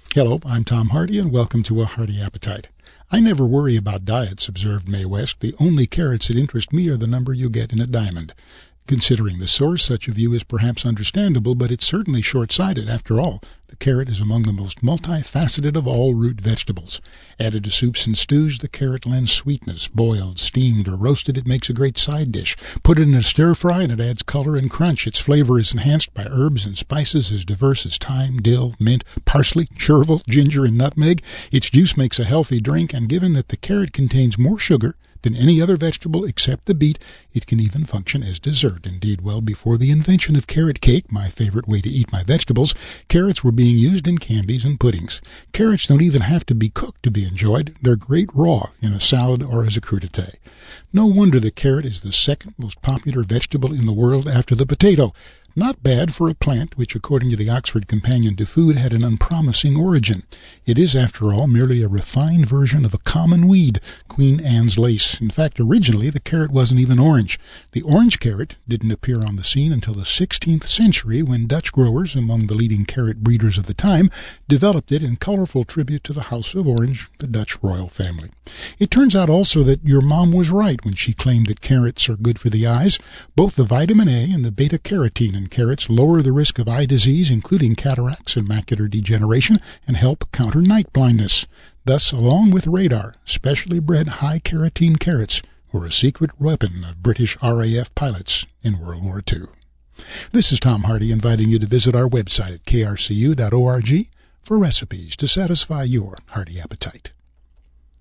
Hello, I'm Tom Hardy, and welcome to A Hearty Appetite. I never worry about diets, observed Mae West. The only carrots that interest me are the number you get in a diamond. Considering the source, such a view is perhaps understandable, but it's certainly short-sighted. After all, the carrot is among the most multifaceted of all root vegetables. Added to soups and stews, the carrot lends sweetness. Boiled, steamed, or roasted, it makes a great side dish. Put it in a stir-fry, and it adds color and crunch. Its flavor is enhanced by herbs and spices as diverse as thyme, dill, mint, parsley, chervil, ginger, and nutmeg. Its juice makes a healthy drink, and given that the carrot contains more sugar than any other vegetable except the beet, it can even function as dessert. Indeed, well before the invention of carrot cake, my favorite way to eat my vegetables, carrots were being used in candies and puddings. Carrots don't even have to be cooked to be enjoyed. They're great raw in a salad or as a crudité. No wonder the carrot is the second most popular vegetable in the world after the potato. Not bad for a plant which, according to the Oxford Companion to Food, had an unpromising origin. It is, after all, merely a refined version of a common weed, Queen Anne's lace. In fact, originally the carrot wasn't even orange. The orange carrot didn't appear on the scene until the 16th century, when Dutch growers, among the leading carrot breeders of the time, developed it in colorful tribute to the House of Orange, the Dutch royal family. It turns out also that your mom was right when she claimed that carrots are good for the eyes. Both the vitamin A and the beta-carotene in carrots lower the risk of eye disease, including cataracts and macular degeneration, and help counter night blindness. Thus, along with radar, specially bred high-carotene carrots were a secret weapon of British RAF pilots in World War II. This is Tom Hardy inviting you to visit our website at krcu.org for recipes to satisfy your hearty appetite.